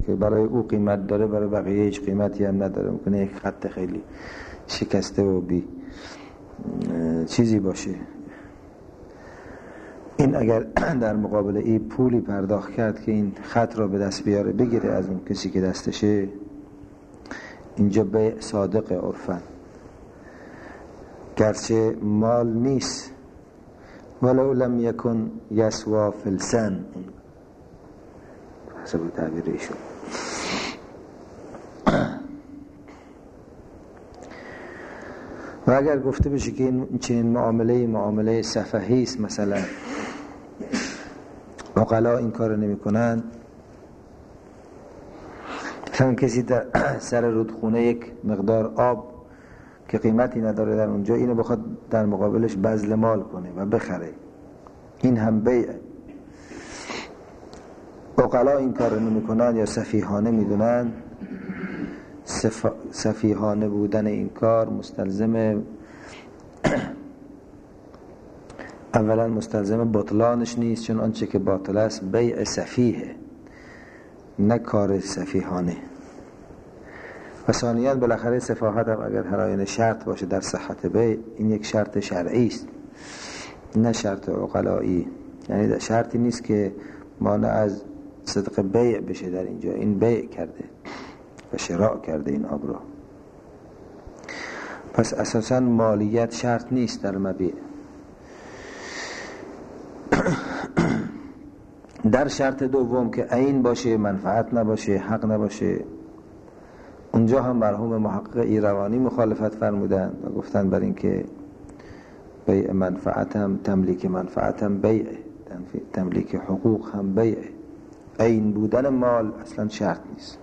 که برای او قیمت داره، برای بقیه هیچ قیمتی هم نداره. ممکنه یک خط خیلی شکسته و بی چیزی باشه. این اگر در مقابل این پولی پرداخت کرد که این خط را به دست بیاره، بگیره از اون کسی که دستشه، اینجا بیع صادق عرفن، گرچه مال نیست، ولو لم یکن یسوا فلسن، حسب تعبیر ایشون. و اگر گفته بشه که این چنین معامله سفهی است، مثلا عقلا این کار نمی کنند، مثلا کسی در سر رودخونه یک مقدار آب که قیمتی نداره در اونجا، اینو بخواد در مقابلش بذل مال کنه و بخره، این هم بیعه. عقلا این کار نمی کنند یا سفیهانه می دونند. سفیهانه بودن این کار مستلزم اولا مستلزم بطلانش نیست، چون آنچه که باطل است بیع سفیه، نه کار سفیهانه. و ثانیاً بالاخره سفاهت هم اگر هر شرط باشه در صحت بیع، این یک شرط شرعی است نه شرط عقلایی. یعنی شرطی نیست که مانع از صدق بیع بشه در اینجا. این بیع کرده و شراء کرده این آب را. پس اساساً مالیت شرط نیست در مبیع. در شرط دوم که عین باشه، منفعت نباشه، حق نباشه، اونجا هم مرحوم محقق ایروانی مخالفت فرمودن و گفتن بر این که بیع منفعت هم، تملیک منفعت هم بیعه، تملیک حقوق هم بیعه. عین بودن مال اصلا شرط نیست.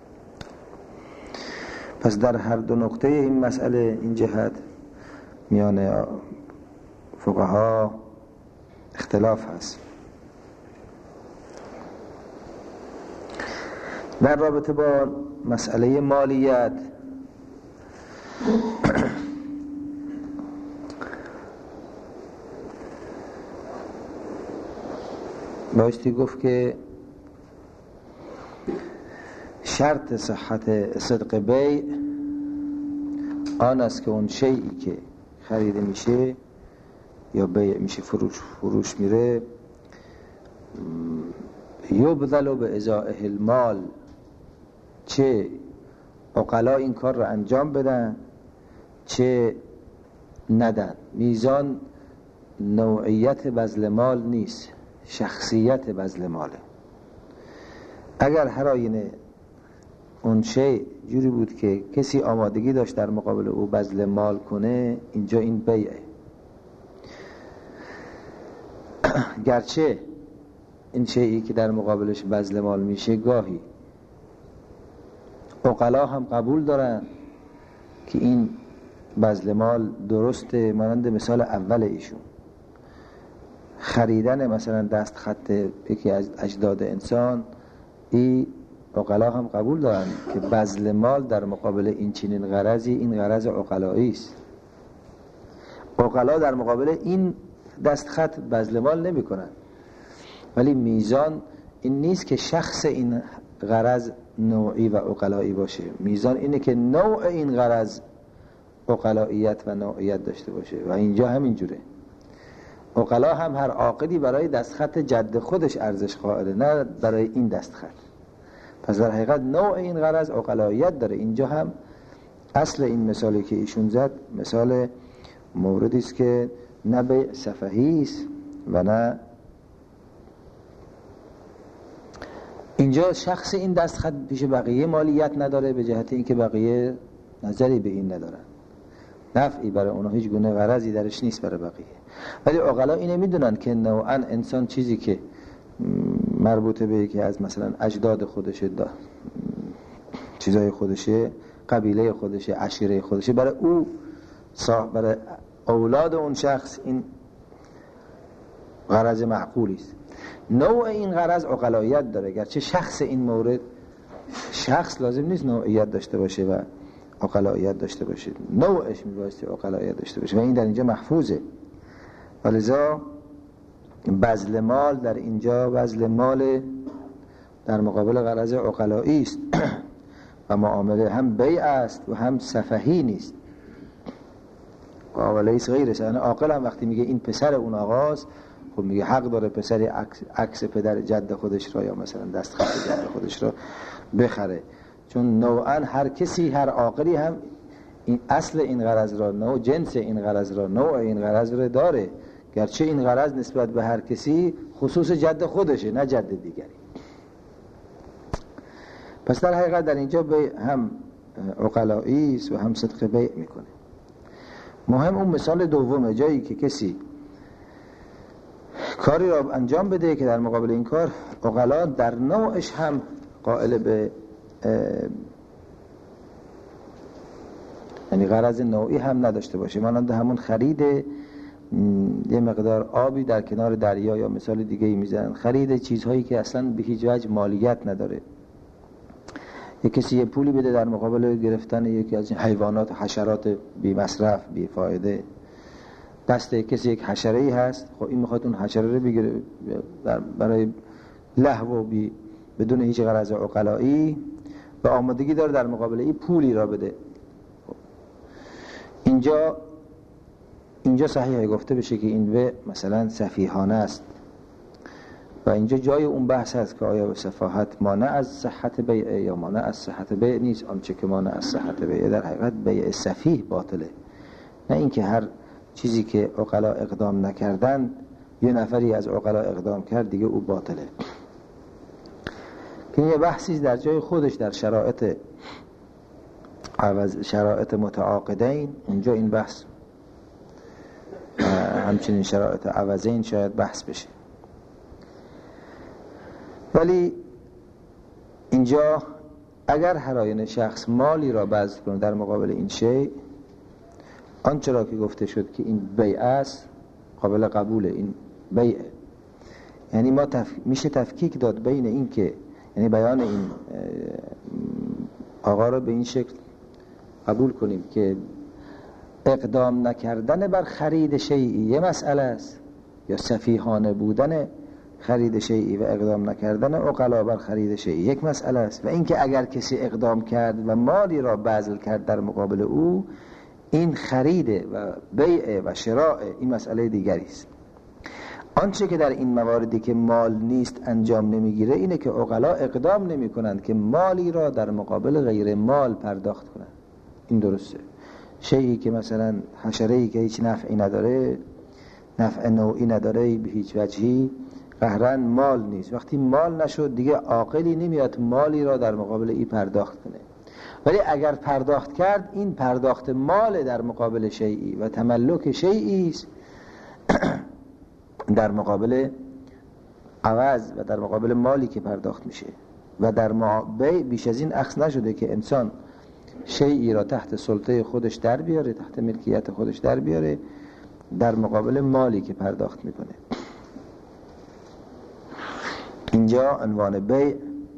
پس در هر دو نقطه این مسئله، این جهت میان فقها اختلاف هست. در رابطه با مسئله مالیت بایستی گفت که شرط صحت صدق بیع آن است که اون شیئی که خریده میشه یا بیع میشه، فروش میره، یبذل به ازائه المال، چه عقلا این کار را انجام بدن چه ندن. میزان نوعیت بذل مال نیست، شخصیت بذل ماله. اگر هر آینه اون شی جوری بود که کسی آمادگی داشت در مقابل او بذل مال کنه، اینجا این بیعه. گرچه این شیئی که در مقابلش بذل مال میشه گاهی عقلا هم قبول دارن که این بذل مال درسته، مانند مثال اول ایشون، خریدن مثلا دست خط یکی از اجداد انسان، این عقلا هم قبول دارن که بذل مال در مقابل این چنین غرضی، این غرض عقلایی است. عقلا در مقابل این دست خط بذل مال نمی کنن، ولی میزان این نیست که شخص این غرض نوعی و عقلایی باشه. میزان اینه که نوع این غرض عقلاییت و نوعیت داشته باشه. و اینجا همین جوره. عقلا هم هر عاقلی برای دستخط جد خودش ارزش قائله، نه برای این دستخط. پس در حقیقت نوع این غرض عقلاییت داره. اینجا هم اصل این مثالی که ایشون زد مثال موردی است که نه بیع سفهی است و نه اینجا شخص این دستخط پیش بقیه مالیت نداره، به جهت اینکه بقیه نظری به این ندارن، نفعی برای اونها هیچ گونه غرضی درش نیست برای بقیه. ولی عقلا اینه میدونن که نوعا انسان چیزی که مربوطه به یکی از مثلا اجداد خودشه، چیزای خودشه، قبیله خودشه، عشیره خودشه، برای او برای اولاد اون شخص این غرض معقولی است. نوع این غرض عقلاییت داره، گرچه شخص این مورد، شخص لازم نیست نوعیت داشته باشه و عقلاییت داشته باشه، نوعش میبایستی عقلاییت داشته باشه و این در اینجا محفوظه. ولذا بذل مال در اینجا بذل مال در مقابل غرض عقلایی است و معامله هم بیع است و هم سفهی نیست. معامله است غیرش. یعنی عاقل هم وقتی میگه این پسر اون آقاست، خب میگه حق داره پسری عکس پدر جد خودش را یا مثلا دستخط جد خودش را بخره، چون نوعا هر کسی، هر عاقلی هم این اصل این غرض را، نوع جنس این غرض را، نوع این غرض را داره، گرچه این غرض نسبت به هر کسی خصوص جد خودشه نه جد دیگری. پس در حقیقت در اینجا بیع هم عقلایی است و هم صدق بیع میکنه. مهم اون مثال دومه، جایی که کسی کاری را انجام بده که در مقابل این کار عقلا در نوعش هم قائل به یعنی غرض نوعی هم نداشته باشه، مانند همون خرید یه مقدار آبی در کنار دریا، یا مثال دیگه ای میزنن خرید چیزهایی که اصلا به هیچ وجه مالیت نداره. یک کسی یه پولی بده در مقابل گرفتن یکی از این حیوانات، حشرات بی مصرف بی فایده. دست کسی یک حشره ای هست، خب این میخواد اون حشره رو بگیره برای لهو و بدون هیچ غرض عقلایی و آمادگی داره در مقابل این پولی را بده. اینجا صحیحه گفته بشه که این به مثلا سفیهانه است و اینجا جای اون بحث هست که آیا سفاهت مانع از صحت بیع یا مانع از صحت بیع نیست. آنچه که مانع از صحت بیع در حقیقت بیع سفیه باطله، نه اینکه هر چیزی که عقلا اقدام نکردن یه نفری از عقلا اقدام کرد دیگه او باطله. که یه بحثی در جای خودش در شرایط متعاقدین، اونجا این بحث همچنین شرایط عوضین شاید بحث بشه. ولی اینجا اگر هر آینه شخص مالی را بذل کنه در مقابل این شی، آنچه را که گفته شد که این بیع است قابل قبول، این بیع یعنی ما میشه تفکیک داد بین این که یعنی بیان این آقا را به این شکل قبول کنیم که اقدام نکردن بر خرید شیئی یه مسئله است، یا سفیهانه بودن خرید شیئی و اقدام نکردن عقلا بر خرید شیئی یک مسئله است، و اینکه اگر کسی اقدام کرد و مالی را بذل کرد در مقابل او، این خرید و بیع و شراء این مسئله دیگری است. آنچه که در این مواردی که مال نیست انجام نمیگیره اینه که عقلا اقدام نمی کنند که مالی را در مقابل غیر مال پرداخت کنند. این درسته. شیئی که مثلا حشره‌ای که هیچ نفعی نداره، نفع نوعی نداره به هیچ وجهی، قهرن مال نیست. وقتی مال نشد دیگه عاقلی نمیاد مالی را در مقابل این پرداخت کنه. ولی اگر پرداخت کرد، این پرداخت مال در مقابل شیئی و تملک شیئی است در مقابل عوض و در مقابل مالی که پرداخت میشه. و در بیع بیش از این اخذ نشده که انسان شیئی را تحت سلطه خودش در بیاره، تحت ملکیت خودش در بیاره در مقابل مالی که پرداخت میکنه. اینجا عنوان بیع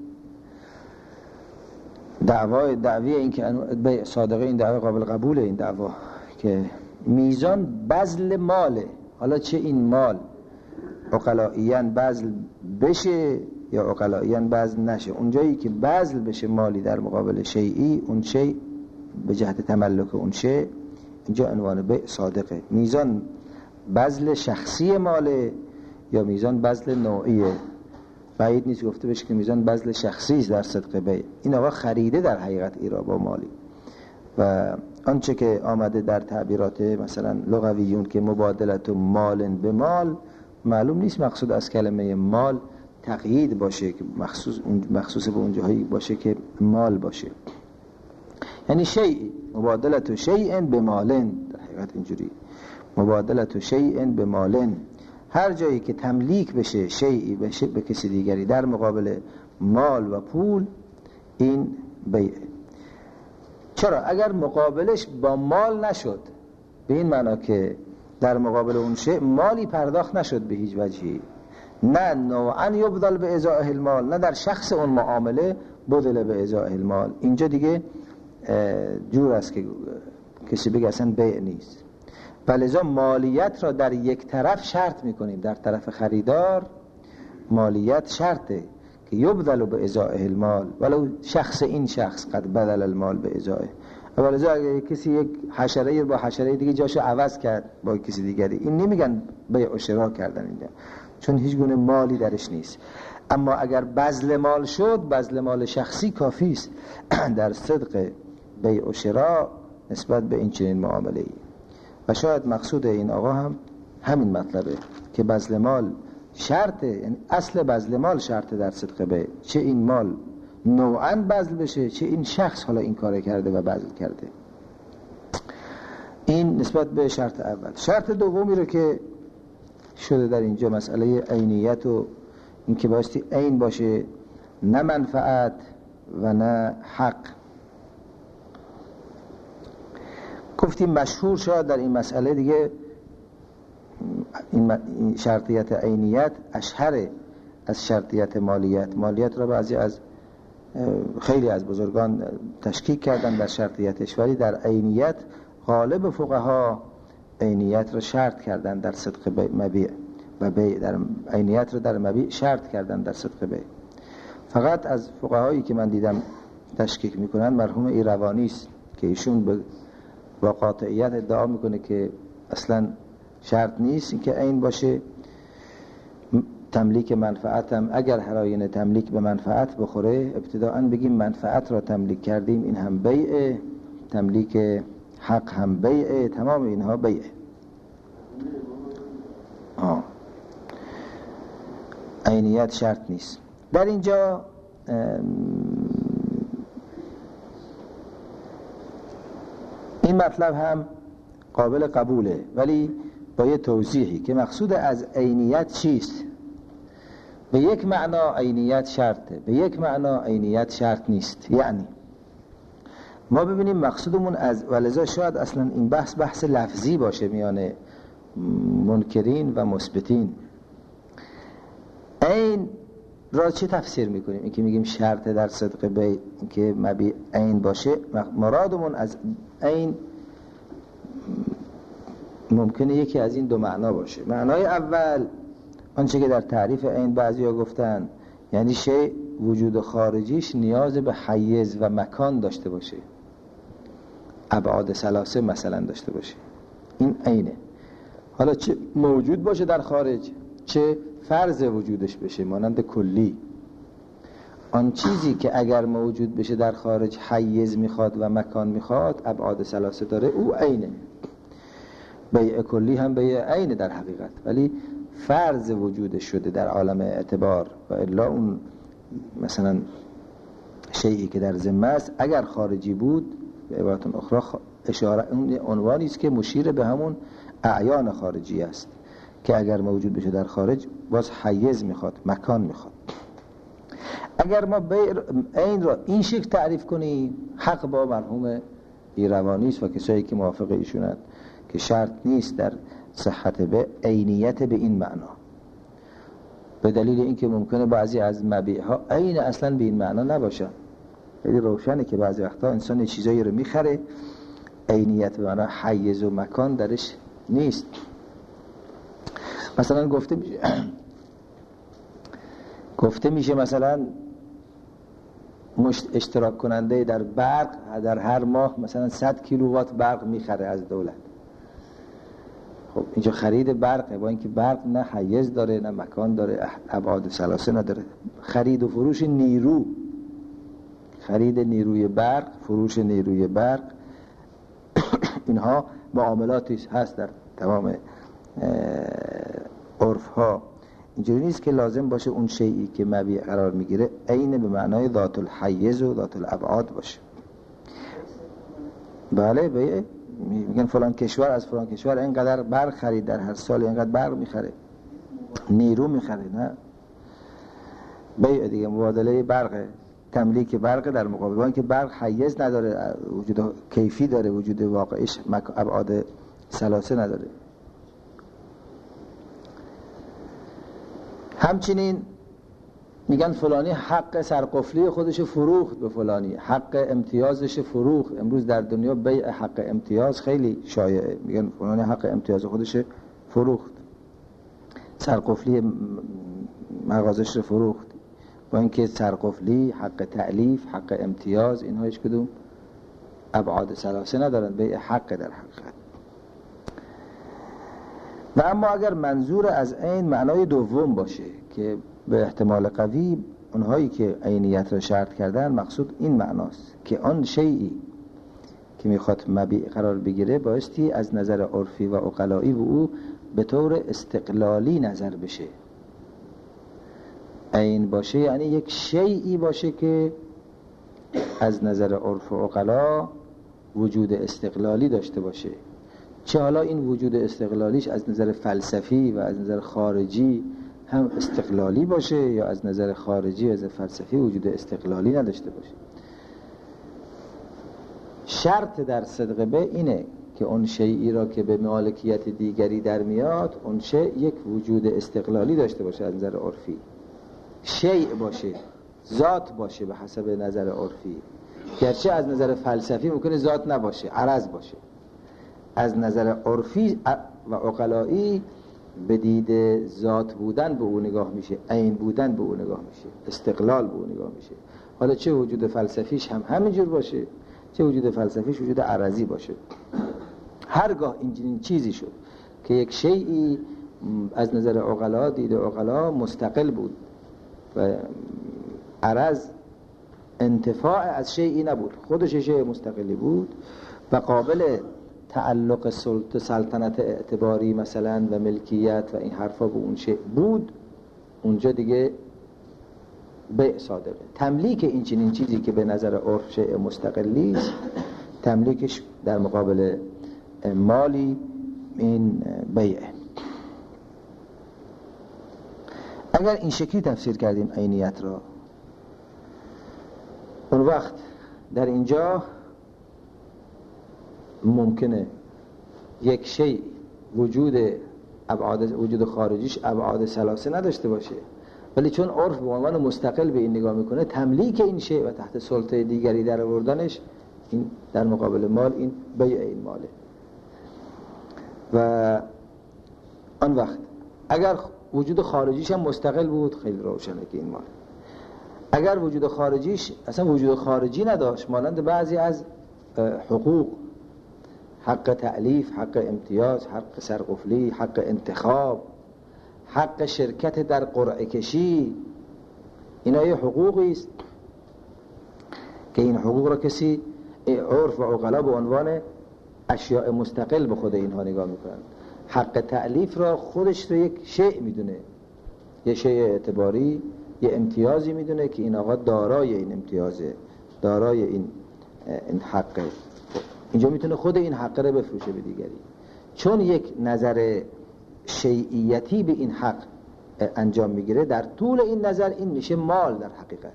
دعوی این که بیع صادقه، این دعوی قابل قبوله، این دعوا که میزان بذل ماله، حالا چه این مال عقلائیاً بذل بشه یا عقلائیاً بذل نشه، اونجایی که بذل بشه مالی در مقابل شیئی، اون شیء به جهت تملک اون شیء، اینجا عنوان بیع صادقه. میزان بذل شخصی ماله یا میزان بذل نوعیه، بعید نیست گفته بشه که میزان بذل شخصی است در صدق بیع. این آقا خریده در حقیقت ایرا با مالی. و آنچه که آمده در تعبیرات مثلا لغویون که مبادلت مال به مال، معلوم نیست مقصود از کلمه مال تقیید باشه که مخصوص به اون جاهایی باشه که مال باشه، یعنی شیء، مبادلت شیء به مالن، در حقیقت اینجوری مبادلت شیء به مالن، هر جایی که تملیک بشه شیئی بشه به کسی دیگری در مقابل مال و پول، این بیعه. چرا؟ اگر مقابلش با مال نشد، به این معنا که در مقابل اون شیء مالی پرداخت نشد به هیچ وجهی، نه نوعا یبذل به ازاء المال، نه در شخص اون معامله بدل به ازاء المال، اینجا دیگه جور است که کسی بگه اصلا بیع نیست. ولذا مالیت را در یک طرف شرط میکنیم، در طرف خریدار مالیت شرطه که یبذل به ازائه المال ولو شخص این شخص قد بدل المال به ازائه. ولذا اگه کسی یک حشره با حشره دیگه جاشو عوض کرد با کسی دیگری، این نمیگن بیع و شرا کردن اینجا، چون هیچ گونه مالی درش نیست. اما اگر بذل مال شد، بذل مال شخصی کافی است در صدق بیع و شرا نسبت به این چنین معامله ای. و شاید مقصود این آقا هم همین مطلبه که بذل مال شرطه، یعنی اصل بذل مال شرطه در صدق بیع، چه این مال نوعاً بذل بشه چه این شخص حالا این کار کرده و بذل کرده. این نسبت به شرط اول. شرط دومی رو که شده در اینجا مسئله عینیت و این که بایستی عین باشه، نه منفعت و نه حق. گفتیم مشهور شاید در این مسئله دیگه این شرطیت عینیت اشهر از شرطیت مالیت. مالیت را بعضی از خیلی از بزرگان تشکیک کردن در شرطیتش، ولی در عینیت غالب فقها عینیت را شرط کردن در صدق مبیع و بیع، در عینیت را در مبیع شرط کردن در صدق بیع. فقط از فقهایی که من دیدم تشکیک میکنن مرحوم ایروانی است که ایشون با قاطعیت ادعا میکنه که اصلا شرط نیست این که عین باشه. تملیک منفعت هم اگر هراین تملیک به منفعت بخوره، ابتداءً بگیم منفعت را تملیک کردیم، این هم بیعه، تملیک حق هم بیعه، تمام اینها بیعه. عینیت شرط نیست. در اینجا این مطلب هم قابل قبوله، ولی با یه توضیحی که مقصود از عینیت چیست. به یک معنا عینیت شرطه، به یک معنا عینیت شرط نیست. یعنی ما ببینیم مقصودمون از، ولذا شاید اصلا این بحث لفظی باشه میان منکرین و مثبتین. عین را چه تفسیر میکنیم؟ این که میگیم شرط در صدق بیع که مبیع عین باشه، مرادمون از عین ممکنه یکی از این دو معنا باشه. معنای اول آنچه که در تعریف عین بعضیا گفتن، یعنی شیء وجود خارجیش نیاز به حیز و مکان داشته باشه، ابعاد ثلاثه مثلا داشته باشه، این عینه. حالا چه موجود باشه در خارج، چه فرض وجودش بشه مانند کلی. آن چیزی که اگر موجود بشه در خارج حیز میخواد و مکان میخواد، ابعاد ثلاثه داره، او عینه. بیع کلی هم بیع عینه در حقیقت، ولی فرض وجودش شده در عالم اعتبار. و الا اون مثلا شیئی که در ذمه است اگر خارجی بود، به عبارت اخرى اشاره اون عنوانی است که مشیر به همون اعیان خارجی است که اگر موجود بشه در خارج باز حیز میخواد، مکان میخواد. اگر ما عین را این شکل تعریف کنیم، حق با مرحوم ایروانی است و کسایی که موافق ایشونند که شرط نیست در صحت به عینیت به این معنا، به دلیل اینکه ممکنه بعضی از مبیع ها عین اصلا به این معنا نباشن. خیلی روشنه که بعضی وقتا انسان چیزایی رو میخره عینیت به معنی حیز و مکان درش نیست. مثلا گفته میشه مثلا اشتراک کننده در برق در هر ماه مثلا 100 کیلووات برق میخره از دولت. خب اینجا خرید برقه، با اینکه برق نه حیز داره نه مکان داره، ابعاد ثلاثه نداره. خرید و فروش نیرو، خرید نیروی برق، فروش نیروی برق، اینها معاملاتی هست در تمام عرف ها. اینجوری نیست که لازم باشه اون شیئی که مبیع قرار میگیره عین به معنای ذات الحیز و ذات الابعاد باشه. بله بیع میگن فلان کشور از فلان کشور اینقدر برق خرید، در هر سال اینقدر برق میخره، نیرو میخره، نه بیع دیگه مبادله برق، تملیک برق در مقابل با اینکه برق حیز نداره، وجود کیفی داره، وجود واقعیش ابعاد ثلاثه نداره. همچنین میگن فلانی حق سرقفلی خودش فروخت به فلانی، حق امتیازش فروخت. امروز در دنیا بیع حق امتیاز خیلی شایعه، میگن فلانی حق امتیاز خودش فروخت، سرقفلی مغازش رو فروخت. با اینکه سرقفلی، حق تألیف، حق امتیاز، اینها هیچ کدوم ابعاد ثلاثه ندارن، بیع حق در حقیقت. و اما اگر منظور از عین معنای دوم باشه که به احتمال قوی اونهایی که عینیت را شرط کردن مقصود این معناست که آن شیئی که میخواد مبیع قرار بگیره بایستی از نظر عرفی و عقلایی و او به طور استقلالی نظر بشه. عین باشه یعنی یک شیئی باشه که از نظر عرف و عقلا وجود استقلالی داشته باشه، چه حالا این وجود استقلالیش از نظر فلسفی و از نظر خارجی هم استقلالی باشه یا از نظر خارجی و از نظر فلسفی وجود استقلالی نداشته باشه. شرط در صدق به اینه که اون شیئی را که به مالکیت دیگری در میاد اون شیء یک وجود استقلالی داشته باشه از نظر عرفی، شیء باشه، ذات باشه به حسب نظر عرفی، گرچه از نظر فلسفی ممکنه ذات نباشه، عرض باشه. از نظر عرفی و عقلایی به دید ذات بودن به او نگاه میشه، عین بودن به او نگاه میشه، استقلال به او نگاه میشه. حالا چه وجود فلسفیش هم همینجور باشه، چه وجود فلسفیش وجود عرضی باشه. هرگاه این چیزی شد که یک شیئی از نظر عقلا، دید عقلا مستقل بود و عرض انتفاع از شیئی نبود، خودش شیء مستقلی بود و قابل تعلق سلطنت اعتباری مثلا و ملکیت و این حرفا به اون شیء بود، اونجا دیگه بیع صادقه. تملیک این چنین چیزی که به نظر عرف شیء مستقلی است، تملیکش در مقابل مالی این بیعه. اگر این شکلی تفسیر کردیم عینیت را، اون وقت در اینجا ممکنه یک شیء وجود خارجیش ابعاد ثلاثه نداشته باشه، ولی چون عرف به عنوان مستقل به این نگاه میکنه، تملیک این شیء و تحت سلطه دیگری در آوردنش این در مقابل مال این بیع این ماله. و آن وقت اگر وجود خارجیش هم مستقل بود خیلی روشنه که این مال. اگر وجود خارجیش اصلا وجود خارجی نداشت، مانند بعضی از حقوق، حق تألیف، حق امتیاز، حق سرقفلی، حق انتخاب، حق شرکت در قرعه کشی، اینا یه حقوقی است که این حقوق را کسی عرف و عقلا به عنوان اشیاء مستقل به خود اینها نگاه میکنن. حق تألیف را خودش رو یک شیء میدونه، یه شیء اعتباری، یه امتیازی میدونه که این آقا دارای این امتیازه، دارای این حقه، اینجا میتونه خود این حق رو بفروشه به دیگری. چون یک نظر شیعیتی به این حق انجام میگیره، در طول این نظر این میشه مال در حقیقت.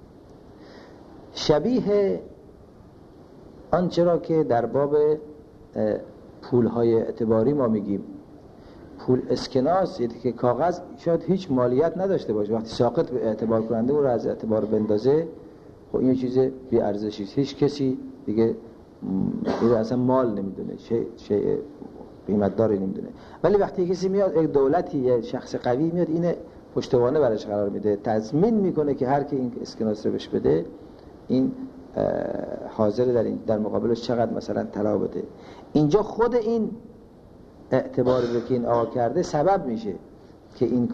شبیه آنچه را که در باب پولهای اعتباری ما میگیم، پول اسکناس، یعنی که کاغذ شاید هیچ مالیت نداشته باشه، وقتی ساقط به اعتبار کننده اون را از اعتبار بندازه، خب این چیز بی ارزشی است، هیچ کسی دیگه این اصلا مال نمیدونه، شیء قیمت داری نمیدونه. ولی وقتی کسی میاد، یک دولتی یا شخص قوی میاد اینه پشتوانه برش قرار میده، تضمین میکنه که هر کی این اسکناس رو بهش بده این حاضر در مقابلش چقدر مثلا طلا بده. اینجا خود این اعتباری رو که این آقا کرده سبب میشه که این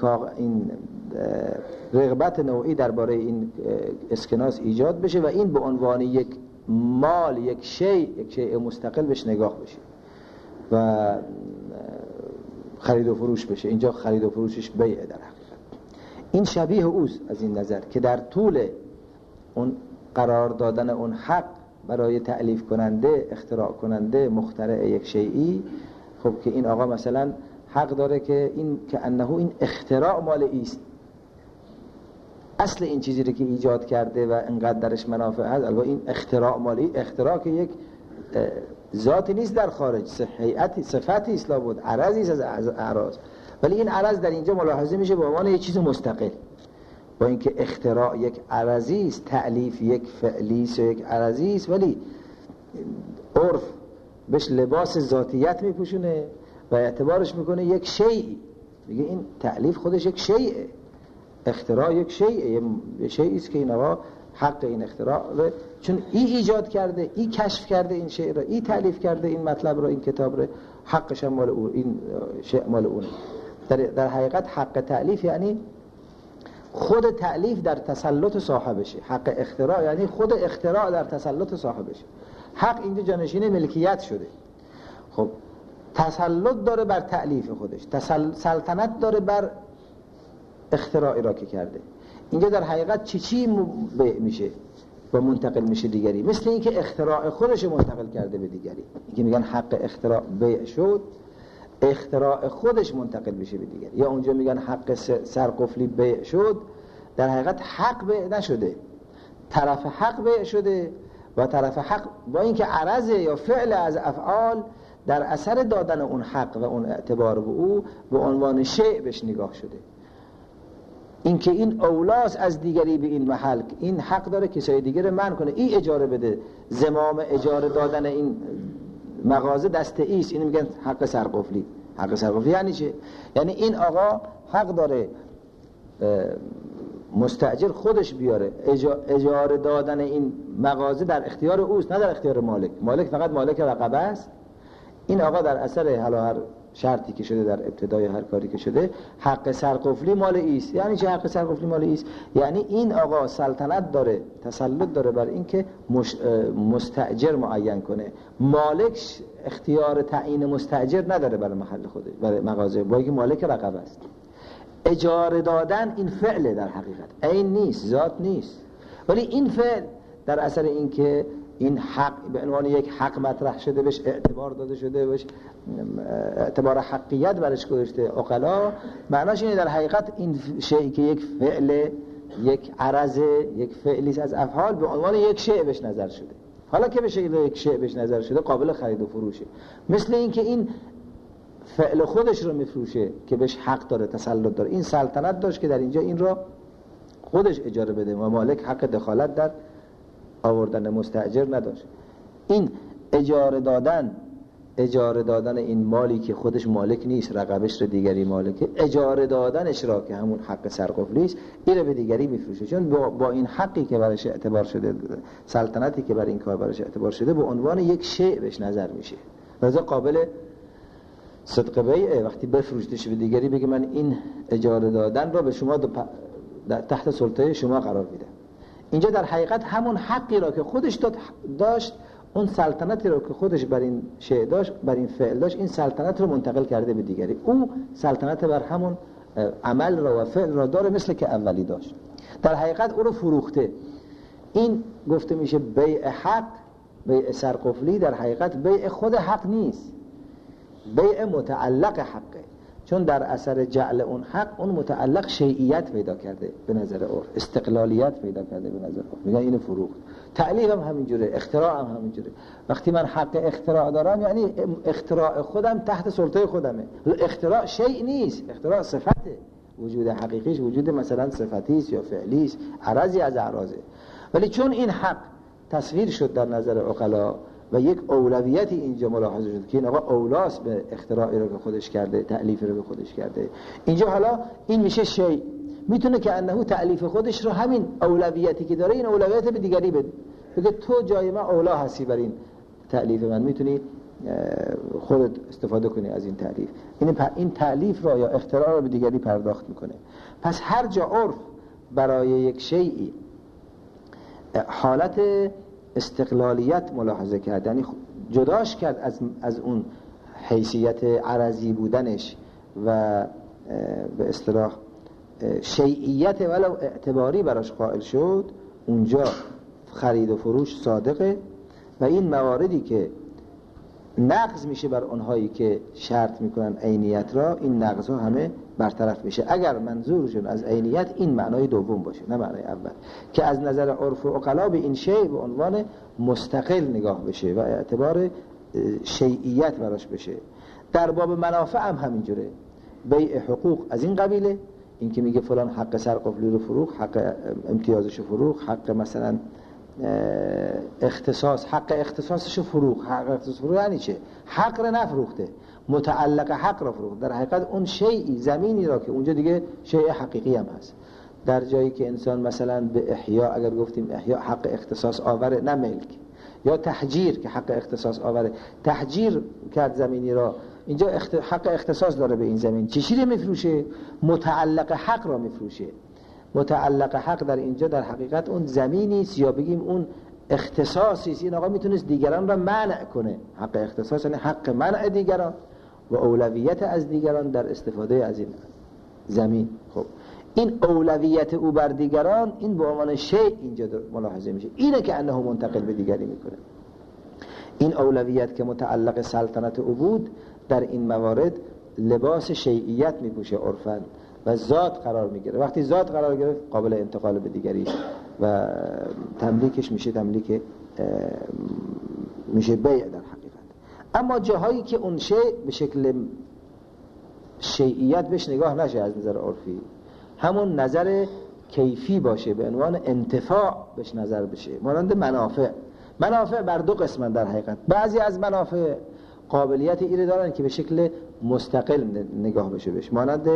رغبت نوعی درباره این اسکناس ایجاد بشه و این به عنوان یک مال، یک شیء مستقل بهش نگاه بشه و خرید و فروش بشه. اینجا خرید و فروشش بیعه در حقیقت. این شبیه اوست از این نظر که در طول اون قرار دادن اون حق برای تألیف کننده، اختراع کننده، مخترع یک شیئی، خب که این آقا مثلا حق داره که این که انه این اختراع مال ایست، اصل این چیزی رو که ایجاد کرده و انقدر درش منافع هست، البته این اختراع مالی، اختراع که یک ذاتی نیست در خارج، هیئتی، صفتی اصلا بود، عرضی است از اعراض، ولی این عرض در اینجا ملاحظه میشه به عنوان یک چیز مستقل. با اینکه اختراع یک عرضی است، تألیف یک فعلی است، یک عرضی است، ولی عرف بهش لباس ذاتیت میپوشونه و اعتبارش میکنه یک شیئی. میگه این تألیف خودش یک شیئه، اختراع یک شیعی است که این آقا حق این اختراع رو، چون ای ایجاد کرده، ای کشف کرده این شعر رو، ای تالیف کرده این مطلب رو، این کتاب رو، حقش هم مال او، این شیء مال اونه. در حقیقت حق تالیف یعنی خود تالیف در تسلط صاحبشه. حق اختراع یعنی خود اختراع در تسلط صاحبشه. حق اینجا جانشین ملکیت شده. خب تسلط داره بر تالیف خودش، سلطنت داره بر اختراعی را که کرده. اینجا در حقیقت چی بیع میشه و منتقل میشه دیگری، مثل اینکه اختراع خودش منتقل کرده به دیگری. اینکه میگن حق اختراع بیع شد، اختراع خودش منتقل میشه به دیگری. یا اونجا میگن حق سرقفلی بیع شد، در حقیقت حق بیع نشده، طرف حق بیع شده و طرف حق با اینکه عرض یا فعل از افعال در اثر دادن اون حق و اون اعتبار به او به عنوان شیء بهش نگاه شده. اینکه این اولاس از دیگری به این محل، این حق داره کسای دیگر رو منع کنه، این اجاره بده، زمام اجاره دادن این مغازه دست ایست. اینو میگن حق سرقفلی. حق سرقفلی یعنی چه؟ یعنی این آقا حق داره مستاجر خودش بیاره، اجاره دادن این مغازه در اختیار اوست، نه در اختیار مالک. مالک فقط مالک رقبه است. این آقا در اثر هر شرطی که شده، در ابتدای هر کاری که شده، حق سرقفلی مال ایست. یعنی چه حق سرقفلی مال ایست؟ یعنی این آقا سلطنت داره، تسلط داره بر این که مستاجر معین کنه. مالک اختیار تعیین مستاجر نداره برای محل خودش، برای مغازه، با اینکه مالک رقبه است. اجاره دادن این فعله، در حقیقت عین نیست، ذات نیست، ولی این فعل در اثر این که این حق به عنوان یک حق مطرح شده، بهش اعتبار داده شده، بهش اعتبار حقیت برش گذاشته عقلا، معناش اینه در حقیقت این شیئی که یک فعل، یک عرض، یک فعلی از افعال به عنوان یک شیء بهش نظر شده. حالا که به شکل یک شیء بهش نظر شده، قابل خرید و فروشه. مثل این که این فعل خودش رو میفروشه که بهش حق داره، تسلط داره. این سلطنت داشت که در اینجا این رو خودش اجاره بده و مالک حق دخالت در آوردن مستاجر نداشت. این اجاره دادن این مالی که خودش مالک نیست، رقبش رو دیگری مالکه، اجاره دادنش را که همون حق سرقفلی است، این رو به دیگری میفروشه. چون با این حقی که برش اعتبار شده، سلطنتی که برای این کار برش اعتبار شده، به عنوان یک شیء بهش نظر میشه. لذا قابل صدق بیعه. وقتی بفروشتش به دیگری، بگه من این اجاره دادن را به شما تحت سلطه شما قرار میدم. اینجا در حقیقت همون حقی را که خودش داشت، اون سلطنتی را که خودش بر این شیء داشت، بر این فعل داشت، این سلطنت رو منتقل کرده به دیگری. او سلطنت بر همون عمل را و فعل را داره، مثل که اولی داشت. در حقیقت او رو فروخته. این گفته میشه بیع حق، بیع سرقفلی. در حقیقت بیع خود حق نیست، بیع متعلق حقه. چون در اثر جعل اون حق، اون متعلق شیعیت پیدا کرده به نظر عرف، استقلالیت پیدا کرده به نظر عرف، میگن اینو فروخت. تألیف هم همینجوره، اختراع هم همینجوره. وقتی من حق اختراع دارم، یعنی اختراع خودم تحت سلطه خودمه. اختراع شیء نیست، اختراع صفته. وجود حقیقیش وجود مثلا صفتی است یا فعلی است، عرضی از اعراضه. ولی چون این حق تصویر شد در نظر عقلا و یک اولویتی اینجا ملاحظه شد که این آقا اولاس به اختراعی رو که خودش کرده، تألیفی رو به خودش کرده، اینجا حالا این میشه شیء. میتونه که انه تألیف خودش رو، همین اولویتی که داره، این اولویت به دیگری بده، بگه تو جای من اولا هستی بر این تألیف من، میتونی خودت استفاده کنی از این تألیف. این تألیف را یا اختراع رو به دیگری پرداخت میکنه. پس هر جا عرف برای یک شیئی حالت استقلالیت ملاحظه کرد، یعنی جداش کرد از اون حیثیت عرضی بودنش و به اصطلاح شیعیت ولو اعتباری براش قائل شد، اونجا خرید و فروش صادقه. و این مواردی که نقض میشه بر اونهایی که شرط میکنن عینیت را، این نقض ها همه برطرف میشه، اگر منظورشون از عینیت این معنای دوم باشه، نه معنای اول، که از نظر عرف و عقلا به این شیء به عنوان مستقل نگاه بشه و اعتبار شیعیت براش بشه. در باب منافع هم همینجوره. بیع حقوق از این قبیله، این که میگه فلان حق سرقفلی رو فروخت، حق امتیازش رو فروخت، حق مثلا اختصاص، حق اختصاصش رو فروخت. حق اختصاص فروخت یعنی چه؟ حق رو نفروخته، متعلق حق رو فروخت. در حقیقت اون شیئی، زمینی را که اونجا دیگه شیء حقیقی هم هست، در جایی که انسان مثلا به احیا، اگر گفتیم احیا حق اختصاص آوره نه ملک، یا تحجیر که حق اختصاص آوره، تحجیر کرد زمینی را، اینجا حق اختصاص داره به این زمین، چی رو میفروشه؟ متعلق حق را میفروشه. متعلق حق در اینجا در حقیقت اون زمینی است، یا بگیم اون اختصاصی است. این آقا میتونست دیگران را منع کنه. حق اختصاص یعنی حق منع دیگران و اولویت از دیگران در استفاده از این زمین. خب این اولویت او بر دیگران، این به عنوان شیء اینجا ملاحظه میشه. اینه که انه منتقل به دیگری میکنه. این اولویت که متعلق سلطنت او بود در این موارد لباس شیعیت میپوشه عرفاً و ذات قرار میگیره. وقتی ذات قرار گرفت قابل انتقال به دیگری و تملیکش میشه تملیک میشه بیع در حقیقت. اما جاهایی که اون شیء به شکل شیعیت بهش نگاه نشه از نظر عرفی، همون نظر کیفی باشه، به عنوان انتفاع بهش نظر بشه، مانند منافع. منافع بر دو قسمن در حقیقت. بعضی از منافع قابلیت ایره دارن که به شکل مستقل نگاه بشه بهش، مانند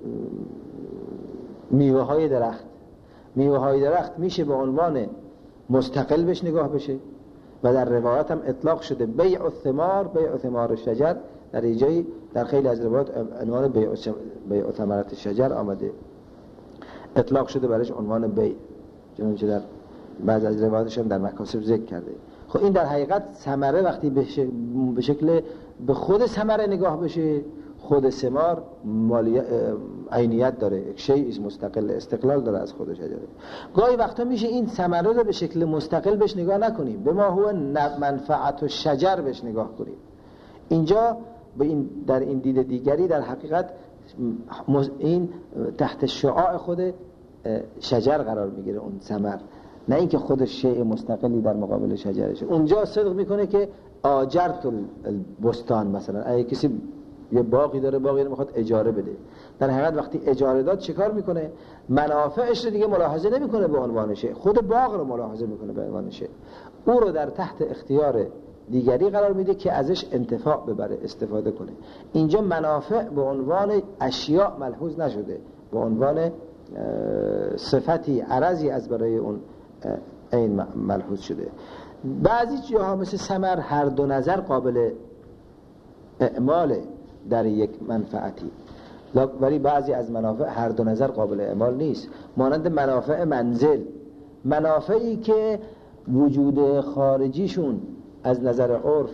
میوه های درخت. میوه های درخت میشه به عنوان مستقل بهش نگاه بشه و در روایات هم اطلاق شده بیع الثمار، بیع ثمار الشجر. در اینجایی در خیلی از روایات عنوان بیع ثمرات الشجر آمده، اطلاق شده برایش عنوان بیع، چنانچه در بعض از روایاتش هم در مکاسب ذکر کرده. خب این در حقیقت ثمره وقتی به شکل به خود ثمره نگاه بشه، خود ثمار عینیت داره، یک شیء مستقل، استقلال داره از خود شجره. گاهی وقتا میشه این ثمره رو به شکل مستقل بهش نگاه نکنیم، به ما هو منفعت الشجر بهش نگاه کنیم. اینجا به این در این دید دیگری در حقیقت این تحت شعاع خود شجر قرار میگیره اون ثمر، نه اینکه خودش شیء مستقلی در مقابل شجرشه. اونجا صدق میکنه که آجرت البستان، مثلا اگه کسی یه باغی داره، باغی رو میخواد اجاره بده، در حقیقت وقتی اجاره داد چیکار میکنه؟ منافعش رو دیگه ملاحظه نمیکنه به عنوان شیء، خود باغ رو ملاحظه میکنه به عنوان شیء، او رو در تحت اختیار دیگری قرار میده که ازش انتفاع ببره، استفاده کنه. اینجا منافع به عنوان اشیاء ملحوظ نشده، به عنوان صفتی عرضی از برای اون این ملحوظ شده. بعضی جاها مثل ثمر هر دو نظر قابل اعمال در یک منفعتی، ولی بعضی از منافع هر دو نظر قابل اعمال نیست، مانند منافع منزل، منافعی که وجود خارجیشون از نظر عرف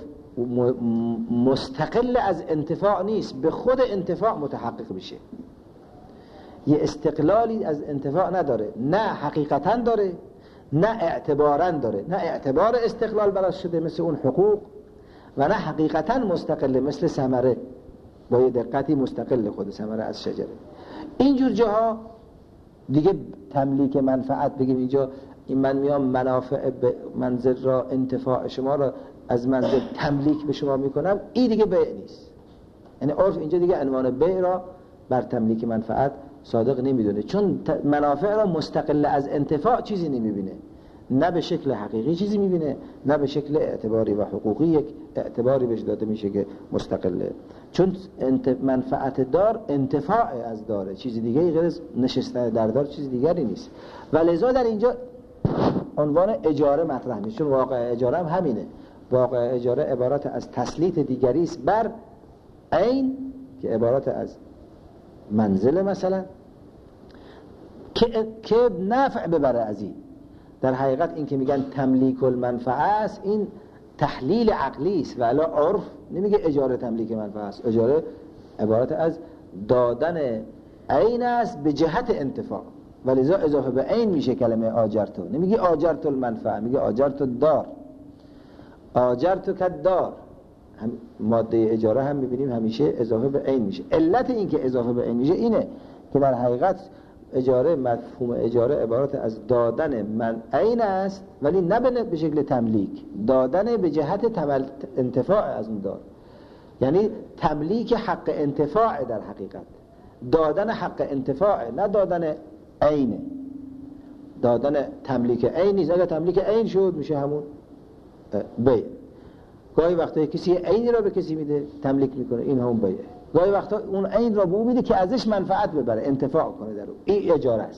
مستقل از انتفاع نیست، به خود انتفاع متحقق میشه، یه استقلالی از انتفاع نداره، نه حقیقتا داره نه اعتبارا داره، نه اعتبار استقلال براش شده مثل اون حقوق و نه حقیقتا مستقله مثل ثمره، با یه دقتی مستقل خود ثمره از شجره. اینجور جاها دیگه تملیک منفعت، بگیم اینجا این من میام منافع به منزل را، انتفاع شما را از منزل تملیک به شما میکنم، این دیگه بیع نیست. یعنی عرف اینجا دیگه عنوان بیع را بر تملیک منفعت صادق نمیدونه، چون منافع را مستقل از انتفاع چیزی نمیبینه، نه به شکل حقیقی چیزی میبینه، نه به شکل اعتباری و حقوقی یک اعتباری بهش داده میشه که مستقله، چون منفعت دار انتفاع از داره، چیزی دیگه غیر از نشستن در دار چیز دیگری نیست. و لذا در اینجا عنوان اجاره مطرح میشه، چون واقع اجاره هم همینه. واقع اجاره عبارت از تسلیط دیگری است بر عین که عبارت از منزل مثلا که نفع ببره از این. در حقیقت این که میگن تملیک المنفعه است، این تحلیل عقلی است، ولی عرف نمیگه اجاره تملیک منفعه است. اجاره عبارت از دادن عین است به جهت انتفاع، ولذا اضافه به عین میشه کلمه آجرتو، نمیگه آجرت المنفعه، میگه آجرت الدار، آجرت کدار. هم ماده اجاره هم میبینیم همیشه اضافه به عین میشه. علت این که اضافه به عین میشه اینه که در حقیقت اجاره، مفهوم اجاره عبارت از دادن من عین است، ولی نه به شکل تملیک، دادن به جهت انتفاع از اون دار، یعنی تملیک حق انتفاع، در حقیقت دادن حق انتفاع، نه دادن عین. دادن تملیک عین نیست، اگر تملیک عین شد میشه همون بیع. گاهی وقتا کسی عینی را به کسی میده تملیک میکنه، این همون بیعه. گاهی وقتا اون عین را به او میده که ازش منفعت ببره، انتفاع کنه در او، این اجاره است.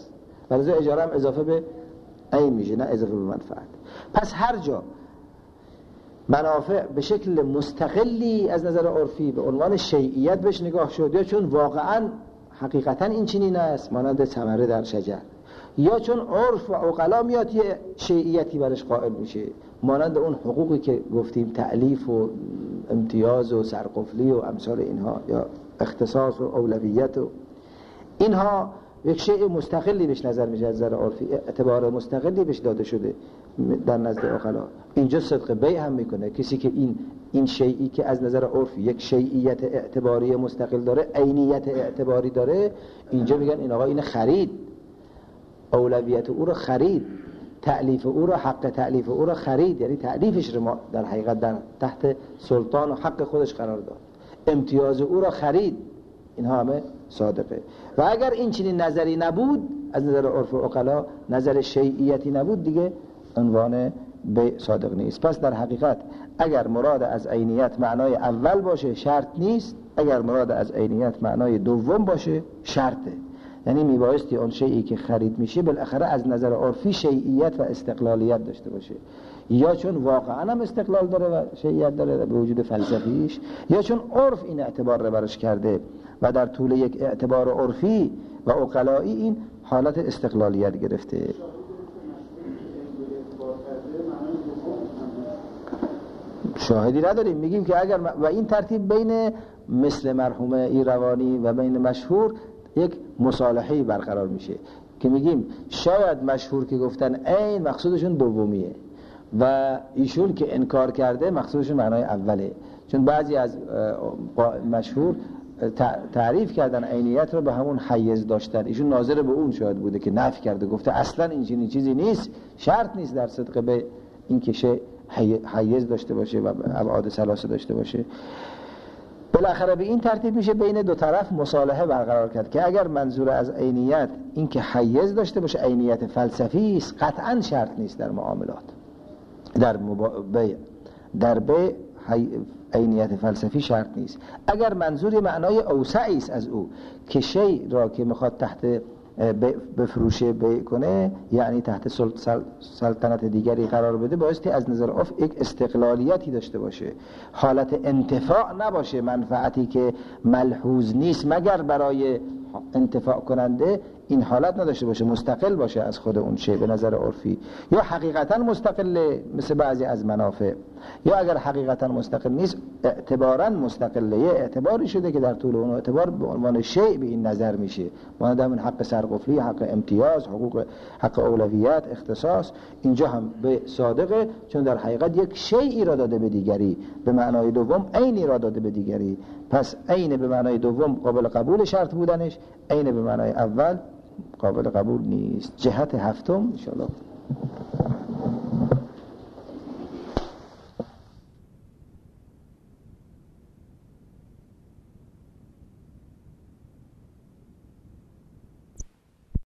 ولذا اجاره هم اضافه به عین میشه نه اضافه به منفعت. پس هر جا منافع به شکل مستقلی از نظر عرفی به عنوان شیعیت بهش نگاه شد، یا چون واقعا حقیقتا این چنین است مانند ثمره در شجر، یا چون عرف و عقلا میاد یه شیعیتی برش قائل میشه مانند اون حقوقی که گفتیم، تألیف و امتیاز و سرقفلی و امثال اینها، یا اختصاص و اولویت و اینها یک شیء مستقلی بهش نظر میشه از نظر عرفی، اعتبار مستقلی بهش داده شده در نزد عقلا. اینجا صدق بیع هم میکنه. کسی که این شیئی که از نظر عرفی یک شیعیت اعتباری مستقل داره، عینیت اعتباری داره، اینجا میگن این آقا این خرید، اولویت او رو خرید، تألیف او رو، حق تألیف او رو خرید، یعنی تألیفش رو ما در حقیقت در تحت سلطان و حق خودش قرار داد، امتیاز او رو خرید. اینها همه صادقه. و اگر این چنین نظری نبود از نظر عرف و عقلا، نظر شیعیتی نبود، دیگه عنوان بیع صادق نیست. پس در حقیقت اگر مراد از عینیت معنای اول باشه شرط نیست، اگر مراد از عینیت معنای دوم باشه شرطه. یعنی میبایستی اون شیئی که خرید میشه بالاخره از نظر عرفی شیعیت و استقلالیت داشته باشه، یا چون واقعا هم استقلال داره و شیعیت داره به وجود فلسفیش، یا چون عرف این اعتبار رو برش کرده و در طول یک اعتبار عرفی و عقلایی این حالت استقلالیت گرفته. شاهدی نداریم، میگیم که اگر و این ترتیب بین مثل مرحوم ایروانی و بین مشهور یک مصالحه‌ای برقرار میشه که میگیم شاید مشهور که گفتن عین مقصودشون دومیه و ایشون که انکار کرده مقصودشون معنای اوله، چون بعضی از مشهور تعریف کردن عینیت رو به همون حیز داشتن، ایشون ناظر به اون شاید بوده که نفی کرده، گفته اصلا این چیزی نیست، شرط نیست در صدق به این که حیز داشته باشه و ابعاد ثلاثه داشته باشه. بالاخره به این ترتیب میشه بین دو طرف مصالحه برقرار کرد که اگر منظور از عینیت این که حیز داشته باشه عینیت فلسفی است، قطعا شرط نیست در معاملات، در بیع عینیت فلسفی شرط نیست. اگر منظور معنای اوسعی است از او که شیء را که میخواد تحت بفروشه بیع کنه، یعنی تحت سلطنت دیگری قرار بده، بایستی از نظر عرف یک استقلالیتی داشته باشه، حالت انتفاع نباشه، منفعتی که ملحوظ نیست مگر برای انتفاع کننده این حالت نداشته باشه، مستقل باشه از خود اون شیء به نظر عرفی، یا حقیقتا مستقله مثل بعضی از منافع، یا اگر حقیقتا مستقل نیست اعتبارا مستقله، یه اعتباری شده که در طول اون اعتبار به عنوان شیء به این نظر میشه، مانند همین حق سرقفلی، حق امتیاز، حق اولویت، اختصاص. اینجا هم به صادقه چون در حقیقت یک شیئی را داده به دیگری، به معنای دوم عینی را داده به دیگری. پس عین به معنای دوم قابل قبول شرط بودنش، عین به معنای اول قابل قبول نیست. جهت هفتم ان شاء الله